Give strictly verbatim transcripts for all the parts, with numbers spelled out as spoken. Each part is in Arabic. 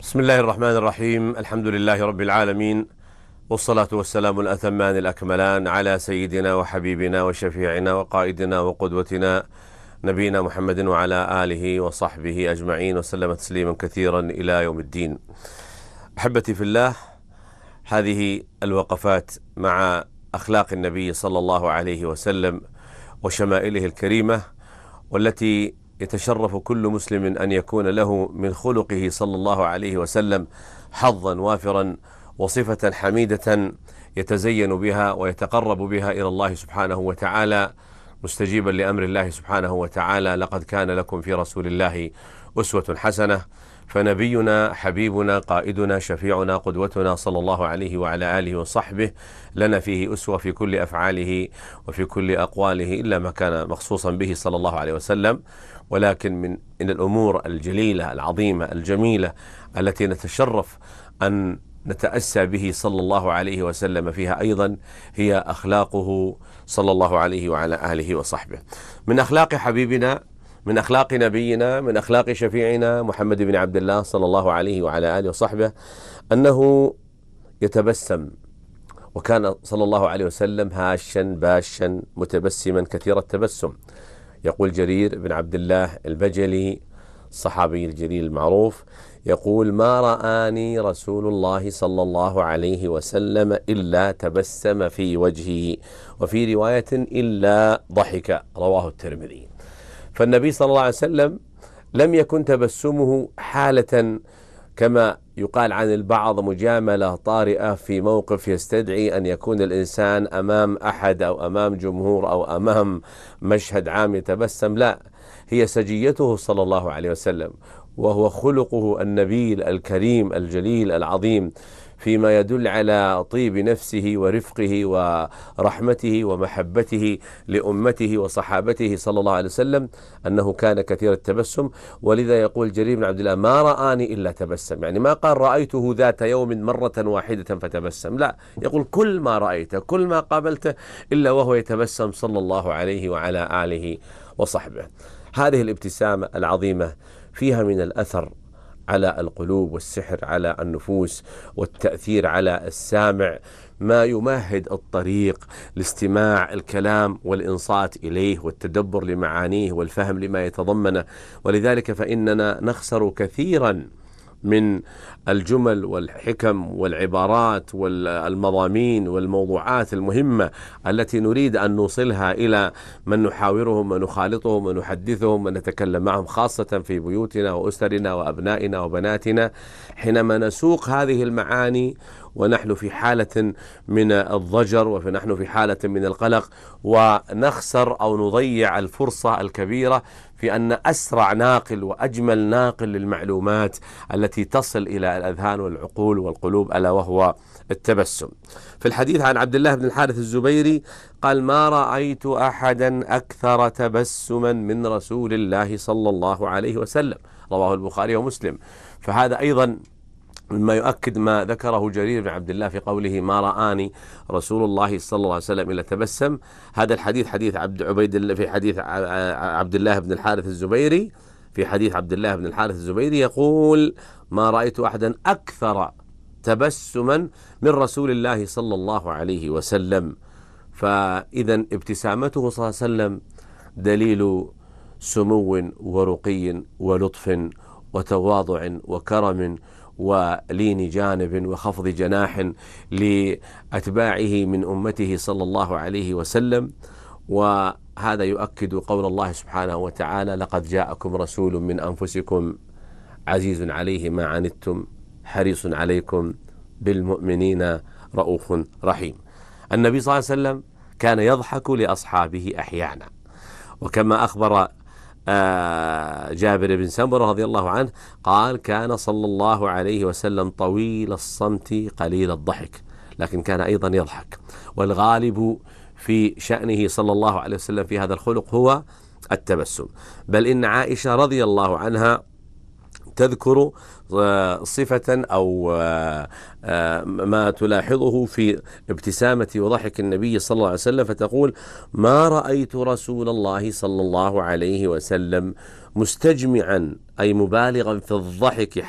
بسم الله الرحمن الرحيم. الحمد لله رب العالمين، والصلاة والسلام الأتمان الأكملان على سيدنا وحبيبنا وشفيعنا وقائدنا وقدوتنا نبينا محمد وعلى آله وصحبه أجمعين، وسلم تسليما كثيرا إلى يوم الدين. أحبتي في الله، هذه الوقفات مع أخلاق النبي صلى الله عليه وسلم وشمائله الكريمة، والتي يتشرف كل مسلم أن يكون له من خلقه صلى الله عليه وسلم حظا وافرا وصفة حميدة يتزين بها ويتقرب بها إلى الله سبحانه وتعالى، مستجيبا لأمر الله سبحانه وتعالى: لقد كان لكم في رسول الله أسوة حسنة. فنبينا حبيبنا قائدنا شفيعنا قدوتنا صلى الله عليه وعلى آله وصحبه لنا فيه أسوة في كل أفعاله وفي كل أقواله، إلا ما كان مخصوصا به صلى الله عليه وسلم. ولكن من من الأمور الجليلة العظيمة الجميلة التي نتشرف أن نتأسى به صلى الله عليه وسلم فيها أيضا هي أخلاقه صلى الله عليه وعلى آله وصحبه. من أخلاق حبيبنا، من أخلاق نبينا، من أخلاق شفيعنا محمد بن عبد الله صلى الله عليه وعلى آله وصحبه أنه يتبسم، وكان صلى الله عليه وسلم هاشا باشا متبسما كثير التبسم. يقول جرير بن عبد الله البجلي الصحابي الجليل المعروف، يقول: ما رآني رسول الله صلى الله عليه وسلم إلا تبسم في وجهه، وفي رواية إلا ضحك، رواه الترمذي. فالنبي صلى الله عليه وسلم لم يكن تبسمه حالة كما يقال عن البعض مجاملة طارئة في موقف يستدعي أن يكون الإنسان أمام أحد أو أمام جمهور أو أمام مشهد عام يتبسم. لا، هي سجيته صلى الله عليه وسلم، وهو خلقه النبيل الكريم الجليل العظيم، فيما يدل على طيب نفسه ورفقه ورحمته ومحبته لأمته وصحابته صلى الله عليه وسلم، أنه كان كثير التبسم. ولذا يقول جرير بن عبد الله: ما رآني إلا تبسم، يعني ما قال رأيته ذات يوم مرة واحدة فتبسم، لا، يقول كل ما رأيته كل ما قابلته إلا وهو يتبسم صلى الله عليه وعلى آله وصحبه. هذه الابتسامة العظيمة فيها من الأثر على القلوب والسحر على النفوس والتأثير على السامع ما يمهد الطريق لاستماع الكلام والإنصات إليه والتدبر لمعانيه والفهم لما يتضمنه. ولذلك فإننا نخسر كثيرا من الجمل والحكم والعبارات والمضامين والموضوعات المهمة التي نريد أن نوصلها إلى من نحاورهم ونخالطهم ونحدثهم ونتكلم معهم، خاصة في بيوتنا وأسرنا وأبنائنا وبناتنا. حينما نسوق هذه المعاني ونحن في حالة من الضجر ونحن في حالة من القلق، ونخسر أو نضيع الفرصة الكبيرة في أن أسرع ناقل وأجمل ناقل للمعلومات التي تصل إلى الأذهان والعقول والقلوب، ألا وهو التبسم. في الحديث عن عبد الله بن الحارث الزبيري قال: ما رأيت أحدا أكثر تبسما من رسول الله صلى الله عليه وسلم، رواه البخاري ومسلم. فهذا أيضا مما يؤكد ما ذكره جرير بن عبد الله في قوله: ما رآني رسول الله صلى الله عليه وسلم إلا تبسم. هذا الحديث حديث عبد عبيد الله، في حديث عبد الله بن الحارث الزبيري، في حديث عبد الله بن الحارث الزبيري يقول: ما رأيت أحدا أكثر تبسما من رسول الله صلى الله عليه وسلم. فإذا ابتسامته صلى الله عليه وسلم دليل سمو ورقي ولطف وتواضع وكرم ولين جانب وخفض جناح لأتباعه من أمته صلى الله عليه وسلم. وهذا يؤكد قول الله سبحانه وتعالى: لقد جاءكم رسول من أنفسكم عزيز عليه ما عنتم حريص عليكم بالمؤمنين رؤوف رحيم. النبي صلى الله عليه وسلم كان يضحك لأصحابه أحيانا، وكما أخبر جابر بن سمرة رضي الله عنه قال: كان صلى الله عليه وسلم طويل الصمت قليل الضحك، لكن كان أيضا يضحك. والغالب في شأنه صلى الله عليه وسلم في هذا الخلق هو التبسم. بل إن عائشة رضي الله عنها تذكر صفة أو ما تلاحظه في ابتسامة وضحك النبي صلى الله عليه وسلم، فتقول: ما رأيت رسول الله صلى الله عليه وسلم مستجمعا، أي مبالغا في الضحك حتى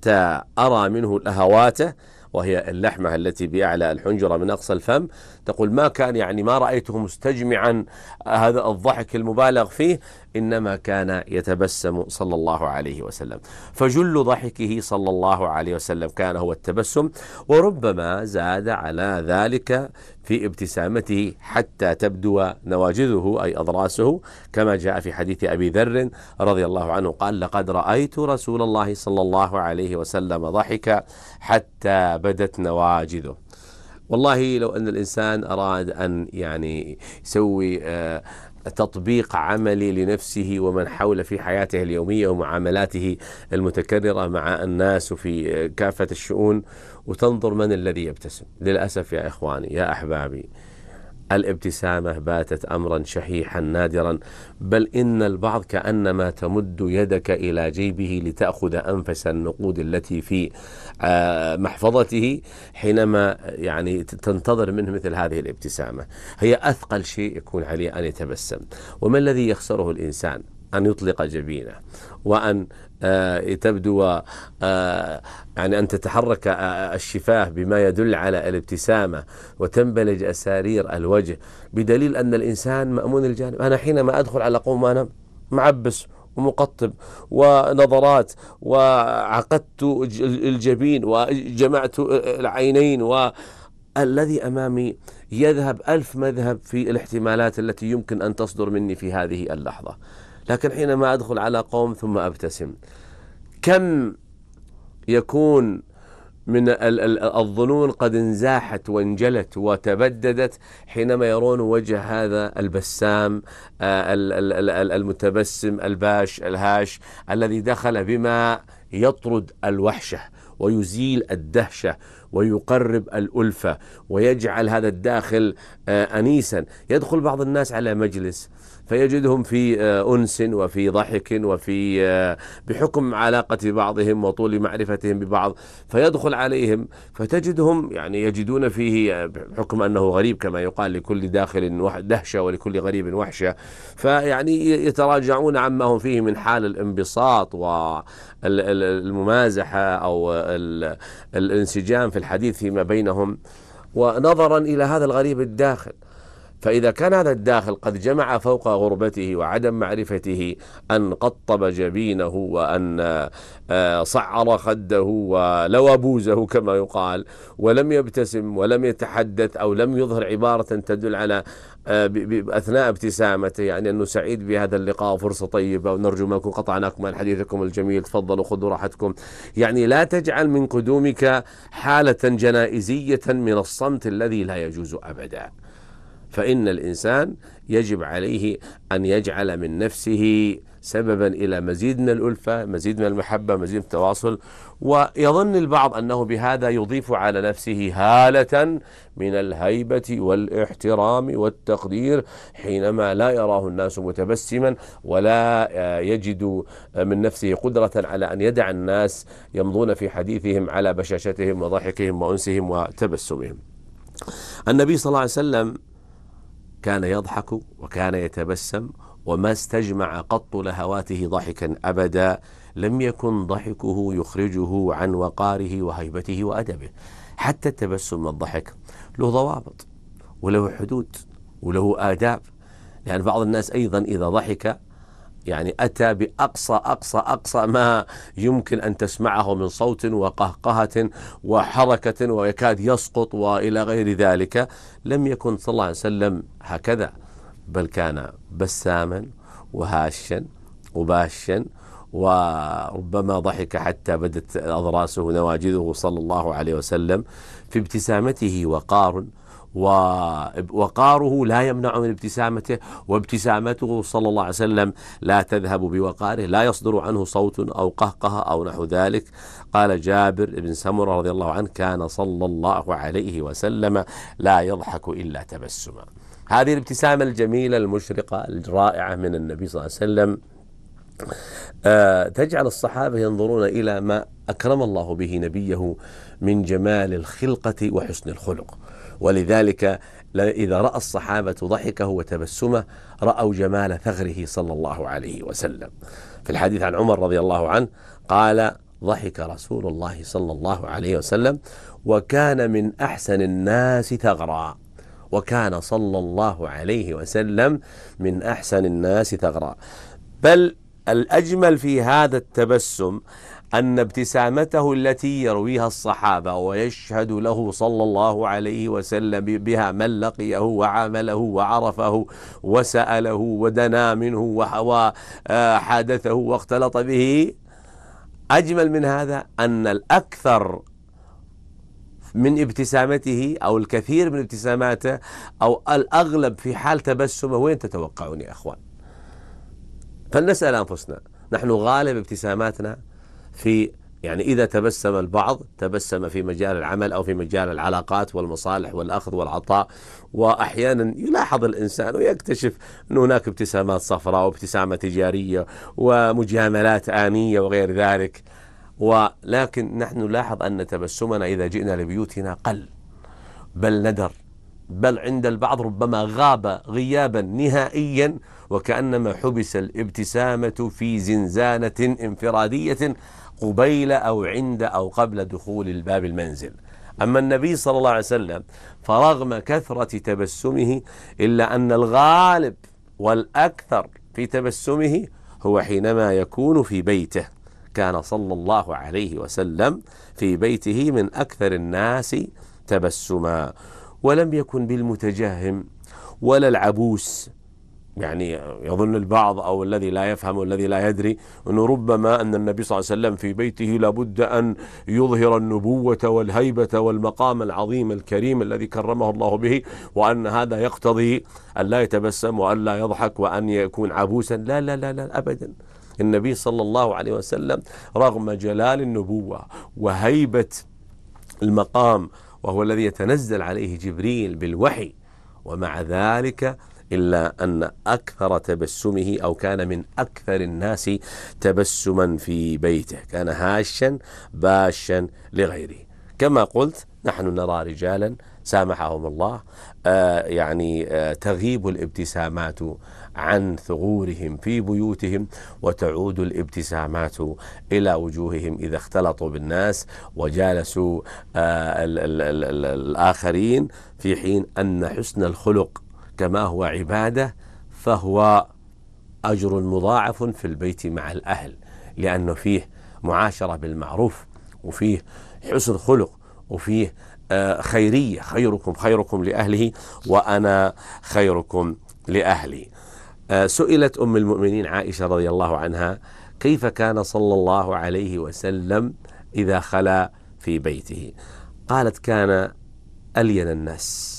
حتى أرى منه لهواته، وهي اللحمة التي بأعلى الحنجرة من أقصى الفم. تقول ما كان يعني ما رأيته مستجمعا هذا الضحك المبالغ فيه، إنما كان يتبسم صلى الله عليه وسلم. فجل ضحكه صلى الله عليه وسلم كان هو التبسم، وربما زاد على ذلك في ابتسامته حتى تبدو نواجذه أي أضراسه، كما جاء في حديث أبي ذر رضي الله عنه قال: لقد رأيت رسول الله صلى الله عليه وسلم ضحك حتى بدت نواجذه. والله لو أن الإنسان أراد أن يعني يسوي آه تطبيق عملي لنفسه ومن حوله في حياته اليومية ومعاملاته المتكررة مع الناس وفي كافة الشؤون، وتنظر من الذي يبتسم. للأسف يا إخواني يا أحبابي، الابتسامة باتت أمرا شحيحا نادرا، بل إن البعض كأنما تمد يدك إلى جيبه لتأخذ أنفس النقود التي في محفظته حينما يعني تنتظر منه مثل هذه الابتسامة. هي أثقل شيء يكون عليه أن يتبسم. وما الذي يخسره الإنسان؟ أن يطلق جبينه، وأن آه تبدو آه يعني أن تتحرك آه الشفاه بما يدل على الابتسامة، وتنبلج أسارير الوجه، بدليل أن الإنسان مأمون الجانب. أنا حينما أدخل على قوم أنا معبس ومقطب ونظرات، وعقدت الجبين وجمعت العينين، والذي أمامي يذهب ألف مذهب في الاحتمالات التي يمكن أن تصدر مني في هذه اللحظة. لكن حينما أدخل على قوم ثم أبتسم، كم يكون من الظنون قد انزاحت وانجلت وتبددت حينما يرون وجه هذا البسام المتبسم الباش الهاش الذي دخل بما يطرد الوحشة ويزيل الدهشة ويقرب الألفة ويجعل هذا الداخل أنيسا. يدخل بعض الناس على مجلس فيجدهم في أنس وفي ضحك وفي بحكم علاقة بعضهم وطول معرفتهم ببعض، فيدخل عليهم فتجدهم يعني يجدون فيه بحكم أنه غريب، كما يقال لكل داخل دهشة ولكل غريب وحشة، فيعني يتراجعون عما هم فيه من حال الانبساط والممازحة أو الانسجام في الحديث فيما بينهم، ونظرا إلى هذا الغريب الداخل. فإذا كان هذا الداخل قد جمع فوق غربته وعدم معرفته أن قطب جبينه وأن صعر خده ولوى بوزه كما يقال، ولم يبتسم ولم يتحدث أو لم يظهر عبارة تدل على أثناء ابتسامته يعني أنه سعيد بهذا اللقاء وفرصة طيبة ونرجو منكم قطعناكم عن حديثكم الجميل، تفضلوا خذوا راحتكم، يعني لا تجعل من قدومك حالة جنائزية من الصمت الذي لا يجوز أبدا. فإن الإنسان يجب عليه أن يجعل من نفسه سببا إلى مزيد من الألفة، مزيد من المحبة، مزيد من التواصل. ويظن البعض أنه بهذا يضيف على نفسه هالة من الهيبة والاحترام والتقدير حينما لا يراه الناس متبسما ولا يجد من نفسه قدرة على أن يدع الناس يمضون في حديثهم على بشاشتهم وضحكهم وأنسهم وتبسمهم. النبي صلى الله عليه وسلم كان يضحك وكان يتبسم، وما استجمع قط لهواته ضحكا أبدا. لم يكن ضحكه يخرجه عن وقاره وهيبته وأدبه. حتى التبسم والضحك له ضوابط وله حدود وله آداب، لأن بعض الناس أيضا إذا ضحك يعني أتى بأقصى أقصى أقصى ما يمكن أن تسمعه من صوت وقهقهة وحركة ويكاد يسقط وإلى غير ذلك. لم يكن صلى الله عليه وسلم هكذا، بل كان بساما وهاشا وباشا، وربما ضحك حتى بدت أضراسه نواجذه صلى الله عليه وسلم. في ابتسامته وقار، ووقاره لا يمنع من ابتسامته، وابتسامته صلى الله عليه وسلم لا تذهب بوقاره، لا يصدر عنه صوت أو قهقه أو نحو ذلك. قال جابر بن سمرة رضي الله عنه: كان صلى الله عليه وسلم لا يضحك إلا تبسما. هذه الابتسامة الجميلة المشرقة الرائعة من النبي صلى الله عليه وسلم أه تجعل الصحابة ينظرون إلى ما أكرم الله به نبيه من جمال الخلقة وحسن الخلق. ولذلك إذا رأى الصحابة ضحكه وتبسمه رأوا جمال ثغره صلى الله عليه وسلم. في الحديث عن عمر رضي الله عنه قال: ضحك رسول الله صلى الله عليه وسلم وكان من أحسن الناس ثغرا. وكان صلى الله عليه وسلم من أحسن الناس ثغرا. بل الأجمل في هذا التبسم أن ابتسامته التي يرويها الصحابة ويشهد له صلى الله عليه وسلم بها من لقيه وعامله وعرفه وسأله ودنا منه وحادثه واختلط به، أجمل من هذا أن الأكثر من ابتسامته أو الكثير من ابتساماته أو الأغلب في حال تبسمه وين تتوقعون يا أخوان؟ فلنسأل أنفسنا، نحن غالب ابتساماتنا في يعني إذا تبسم البعض تبسم في مجال العمل أو في مجال العلاقات والمصالح والأخذ والعطاء، وأحيانا يلاحظ الإنسان ويكتشف أن هناك ابتسامات صفراء وابتسامة تجارية ومجاملات آنية وغير ذلك. ولكن نحن نلاحظ أن تبسمنا إذا جئنا لبيوتنا قل بل ندر، بل عند البعض ربما غاب غيابا نهائيا، وكأنما حبس الابتسامة في زنزانة انفرادية قبيل أو عند أو قبل دخول الباب المنزل. أما النبي صلى الله عليه وسلم فرغم كثرة تبسمه إلا أن الغالب والأكثر في تبسمه هو حينما يكون في بيته. كان صلى الله عليه وسلم في بيته من أكثر الناس تبسما، ولم يكن بالمتجهم ولا العبوس. يعني يظن البعض أو الذي لا يفهم والذي لا يدري أنه ربما أن النبي صلى الله عليه وسلم في بيته لابد أن يظهر النبوة والهيبة والمقام العظيم الكريم الذي كرمه الله به، وأن هذا يقتضي أن لا يتبسم وأن لا يضحك وأن يكون عبوسا. لا لا لا لا أبدا. النبي صلى الله عليه وسلم رغم جلال النبوة وهيبة المقام، وهو الذي يتنزل عليه جبريل بالوحي، ومع ذلك إلا أن أكثر تبسمه أو كان من أكثر الناس تبسما في بيته، كان هاشا باشا لغيره. كما قلت نحن نرى رجالا سامحهم الله آه يعني آه تغيب الابتسامات عن ثغورهم في بيوتهم، وتعود الابتسامات إلى وجوههم إذا اختلطوا بالناس وجالسوا آه ال ال ال ال الآخرين، في حين أن حسن الخلق كما هو عبادة فهو أجر مضاعف في البيت مع الأهل، لأنه فيه معاشرة بالمعروف وفيه حسن خلق وفيه خيرية. خيركم خيركم لأهله وأنا خيركم لأهلي. سئلت أم المؤمنين عائشة رضي الله عنها كيف كان صلى الله عليه وسلم إذا خلا في بيته؟ قالت كان ألين الناس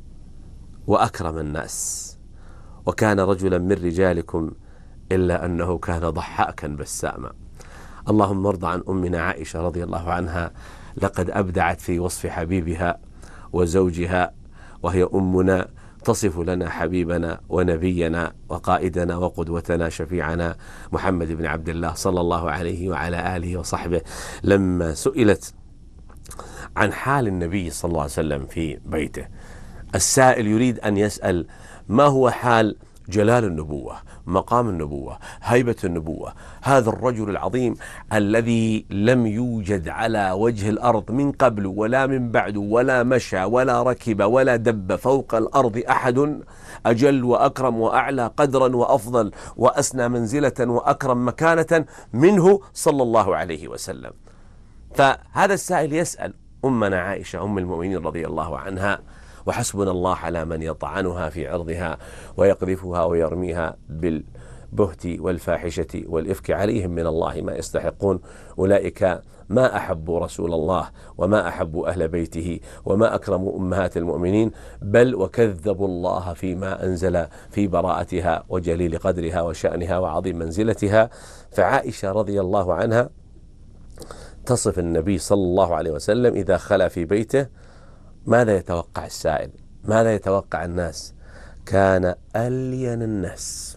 وأكرم الناس، وكان رجلا من رجالكم إلا أنه كان ضحاكا بساما. اللهم ارض عن أمنا عائشة رضي الله عنها، لقد أبدعت في وصف حبيبها وزوجها، وهي أمنا تصف لنا حبيبنا ونبينا وقائدنا وقدوتنا شفيعنا محمد بن عبد الله صلى الله عليه وعلى آله وصحبه. لما سئلت عن حال النبي صلى الله عليه وسلم في بيته، السائل يريد أن يسأل ما هو حال جلال النبوة، مقام النبوة، هيبة النبوة، هذا الرجل العظيم الذي لم يوجد على وجه الأرض من قبل ولا من بعد ولا مشى ولا ركب ولا دب فوق الأرض أحد أجل وأكرم وأعلى قدرا وأفضل وأسنى منزلة وأكرم مكانة منه صلى الله عليه وسلم. فهذا السائل يسأل أمنا عائشة أم المؤمنين رضي الله عنها، وحسبنا الله على من يطعنها في عرضها ويقذفها ويرميها بالبهت والفاحشة والإفك، عليهم من الله ما يستحقون. أولئك ما أحبوا رسول الله وما أحبوا أهل بيته وما أكرموا أمهات المؤمنين، بل وكذبوا الله فيما أنزل في براءتها وجليل قدرها وشأنها وعظيم منزلتها. فعائشة رضي الله عنها تصف النبي صلى الله عليه وسلم إذا خلا في بيته. ماذا يتوقع السائل؟ ماذا يتوقع الناس؟ كان ألين الناس،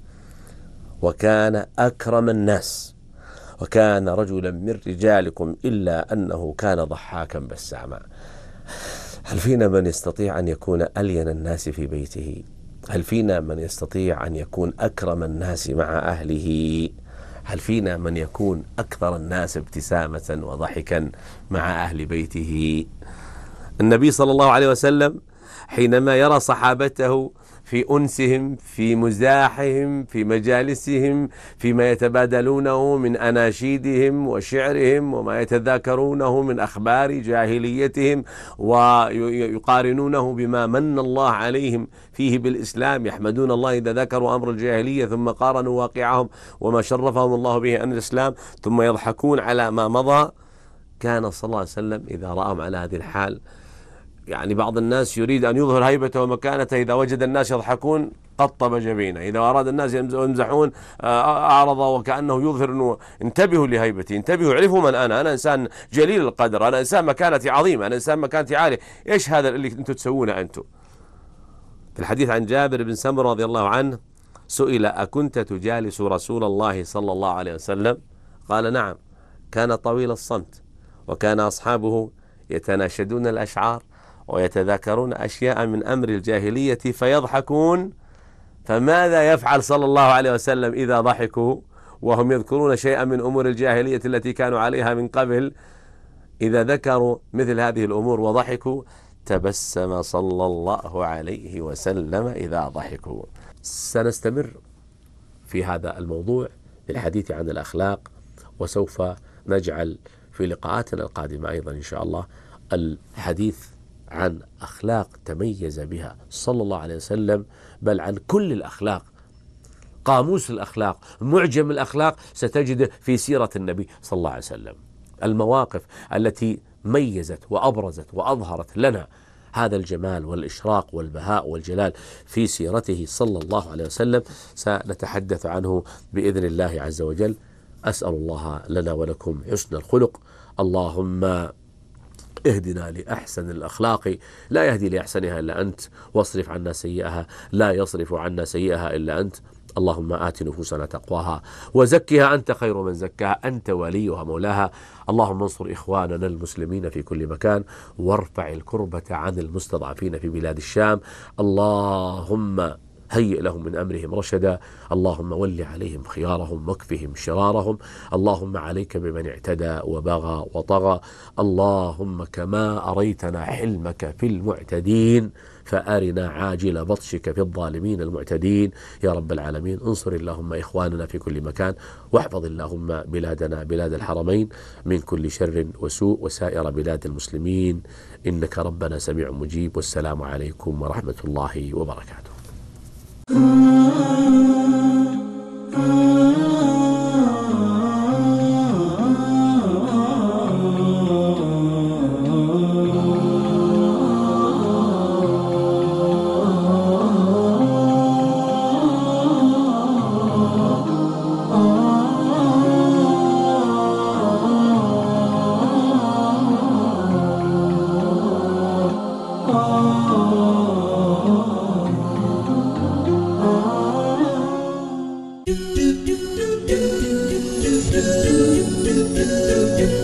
وكان أكرم الناس، وكان رجلا من رجالكم إلا أنه كان ضحاكا بساما. هل فينا من يستطيع أن يكون ألين الناس في بيته؟ هل فينا من يستطيع أن يكون أكرم الناس مع أهله؟ هل فينا من يكون أكثر الناس ابتسامة وضحكا مع أهل بيته؟ النبي صلى الله عليه وسلم حينما يرى صحابته في أنسهم، في مزاحهم، في مجالسهم، فيما يتبادلونه من أناشيدهم وشعرهم وما يتذاكرونه من أخبار جاهليتهم ويقارنونه بما من الله عليهم فيه بالإسلام، يحمدون الله إذا ذكروا أمر الجاهلية ثم قارنوا واقعهم وما شرفهم الله به أن الإسلام، ثم يضحكون على ما مضى. كان صلى الله عليه وسلم إذا رأهم على هذه الحال، يعني بعض الناس يريد أن يظهر هيبته ومكانته، إذا وجد الناس يضحكون قطب جبينه، إذا أراد الناس يمزحون أعرض وكأنه يظهر أنه انتبهوا لهيبتي، انتبهوا، عرفوا من أنا أنا إنسان جليل القدر، أنا إنسان مكانتي عظيمة، أنا إنسان مكانتي عالية، إيش هذا اللي أنتم تسوونه أنتم؟ في الحديث عن جابر بن سمرة رضي الله عنه سئل: أكنت تجالس رسول الله صلى الله عليه وسلم؟ قال: نعم. كان طويل الصمت، وكان أصحابه يتناشدون الأشعار ويتذاكرون أشياء من أمر الجاهلية فيضحكون. فماذا يفعل صلى الله عليه وسلم إذا ضحكوا وهم يذكرون شيئا من أمور الجاهلية التي كانوا عليها من قبل؟ إذا ذكروا مثل هذه الأمور وضحكوا تبسم صلى الله عليه وسلم إذا ضحكوا. سنستمر في هذا الموضوع للحديث عن الأخلاق، وسوف نجعل في لقاءاتنا القادمة أيضا إن شاء الله الحديث عن أخلاق تميز بها صلى الله عليه وسلم، بل عن كل الأخلاق. قاموس الأخلاق، معجم الأخلاق ستجده في سيرة النبي صلى الله عليه وسلم. المواقف التي ميزت وأبرزت وأظهرت لنا هذا الجمال والإشراق والبهاء والجلال في سيرته صلى الله عليه وسلم سنتحدث عنه بإذن الله عز وجل. أسأل الله لنا ولكم حسن الخلق. اللهم اهدنا لأحسن الأخلاق، لا يهدي لأحسنها إلا أنت، واصرف عنا سيئها، لا يصرف عنا سيئها إلا أنت. اللهم آت نفوسنا تقواها وزكها أنت خير من زكاها، أنت وليها مولاها. اللهم انصر إخواننا المسلمين في كل مكان، وارفع الكربة عن المستضعفين في بلاد الشام. اللهم هيئ لهم من أمرهم رشدا. اللهم ول عليهم خيارهم واكفهم شرارهم. اللهم عليك بمن اعتدى وبغى وطغى. اللهم كما أريتنا حلمك في المعتدين فأرنا عاجل بطشك في الظالمين المعتدين يا رب العالمين. انصر اللهم إخواننا في كل مكان، واحفظ اللهم بلادنا بلاد الحرمين من كل شر وسوء، وسائر بلاد المسلمين، إنك ربنا سميع مجيب. والسلام عليكم ورحمة الله وبركاته. do do do do do do do do do